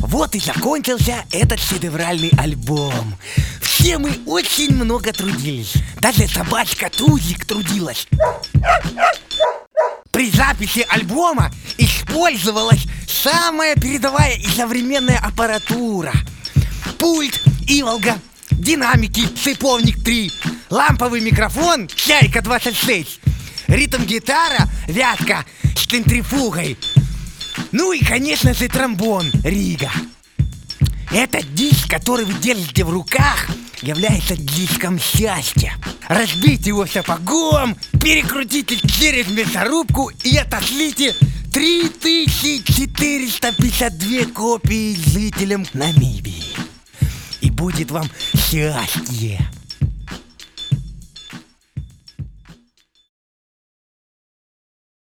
Вот и закончился этот шедевральный альбом. Все мы очень много трудились. Даже собачка Тузик трудилась. При записи альбома использовалась самая передовая и современная аппаратура. Пульт Иволга, динамики Шиповник 3, ламповый микрофон Чайка 26, ритм-гитара Вятка с центрифугой. Ну и, конечно же, тромбон Рига. Этот диск, который вы держите в руках, является диском счастья. Разбейте его сапогом, перекрутите через мясорубку и отошлите 3452 копии жителям Намибии. И будет вам счастье.